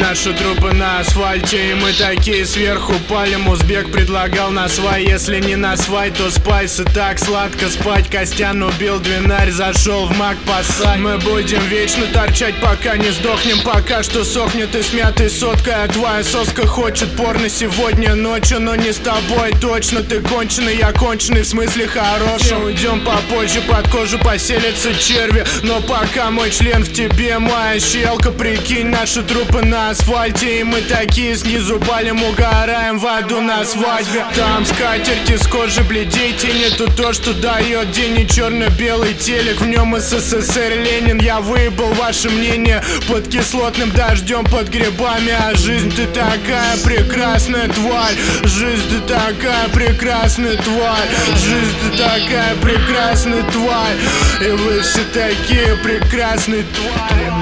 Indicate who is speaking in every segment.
Speaker 1: наши трупы на асфальте, и мы такие сверху палим. Узбек предлагал на свай, если не на свай, то спайс. И так сладко спать. Костян убил двинарь, зашел в мак посай. Мы будем вечно торчать, пока не сдохнем. Пока что сохнет и смятой соткой. А твоя соска хочет порно сегодня ночью, но не с тобой точно. Ты конченый, я конченый, в смысле хорошем. Уйдем попозже, под кожу поселятся черви, но пока мой член в тебе, моя щелка. Прикинь, наши трупы на асфальте, и мы такие снизу палим, угораем в аду на свадьбе. Там скатерти с кожи бледей, нету то, что дает день, и черно-белый телек, в нем СССР Ленин. Я выебал ваше мнение под кислотным дождем, под грибами. А жизнь, ты такая прекрасная тварь. Жизнь, ты такая прекрасная тварь. Жизнь, ты такая прекрасная тварь. И вы все такие прекрасные твари.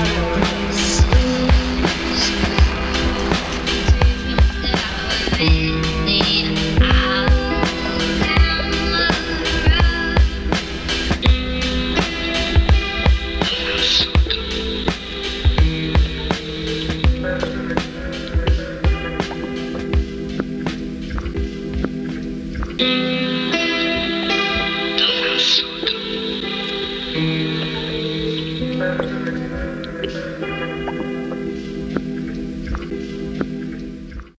Speaker 2: До рассуду.